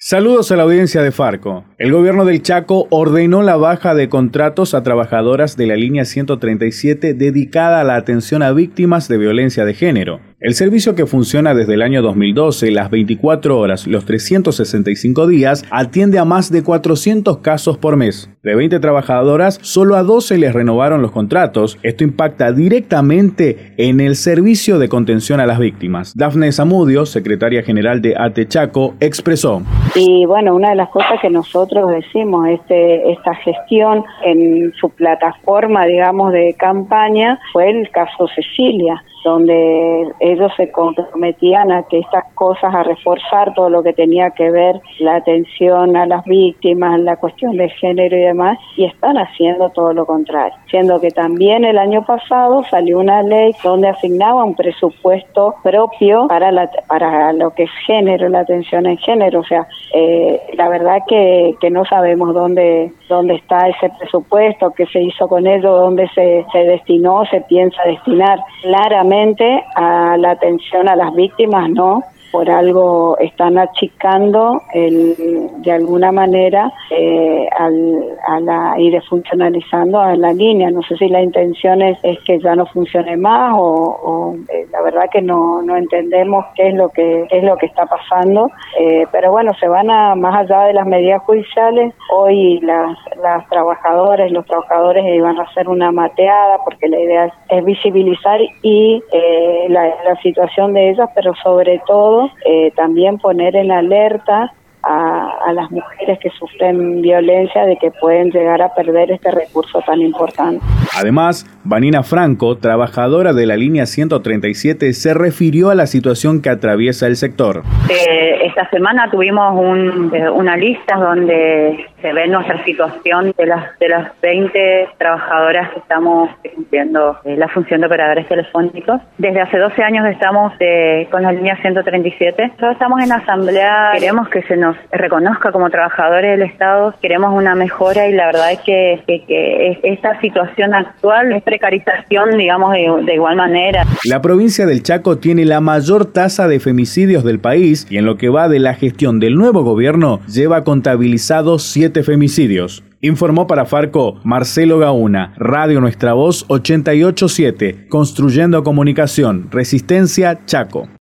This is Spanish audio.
Saludos a la audiencia de Farco. El gobierno del Chaco ordenó la baja de contratos a trabajadoras de la línea 137 dedicada a la atención a víctimas de violencia de género. El servicio, que funciona desde el año 2012, las 24 horas, los 365 días, atiende a más de 400 casos por mes. De 20 trabajadoras, solo a 12 les renovaron los contratos. Esto impacta directamente en el servicio de contención a las víctimas. Dafne Zamudio, secretaria general de ATE Chaco, expresó: Y bueno, una de las cosas que nosotros decimos, esta gestión en su plataforma, digamos, de campaña, fue el caso Cecilia, donde ellos se comprometían a que estas cosas, a reforzar todo lo que tenía que ver la atención a las víctimas, la cuestión de género y demás, y están haciendo todo lo contrario. Siendo que también el año pasado salió una ley donde asignaba un presupuesto propio para lo que es género, la atención en género. O sea, la verdad que no sabemos dónde está ese presupuesto, qué se hizo con ello, dónde se destinó, se piensa destinar. Claramente a la atención a las víctimas, no. Por algo están achicando de alguna manera y desfuncionalizando a la línea. No sé si la intención es que ya no funcione más o la verdad que no entendemos qué es lo que está pasando, pero bueno, se van más allá de las medidas judiciales. Hoy las trabajadoras y los trabajadores iban a hacer una mateada porque la idea es visibilizar y la situación de ellas, pero sobre todo también poner en alerta a las mujeres que sufren violencia de que pueden llegar a perder este recurso tan importante. Además, Vanina Franco, trabajadora de la línea 137, se refirió a la situación que atraviesa el sector. Esta semana tuvimos una lista donde se ve nuestra situación de las 20 trabajadoras que estamos cumpliendo la función de operadores telefónicos. Desde hace 12 años estamos con la línea 137. Nosotros estamos en asamblea, queremos que se nos reconozca como trabajadores del Estado, queremos una mejora, y la verdad es que esta situación actual es precarización, digamos, de igual manera. La provincia del Chaco tiene la mayor tasa de femicidios del país, y en lo que va de la gestión del nuevo gobierno lleva contabilizados 7 femicidios. Informó para Farco Marcelo Gauna, Radio Nuestra Voz 88.7, construyendo comunicación, Resistencia Chaco.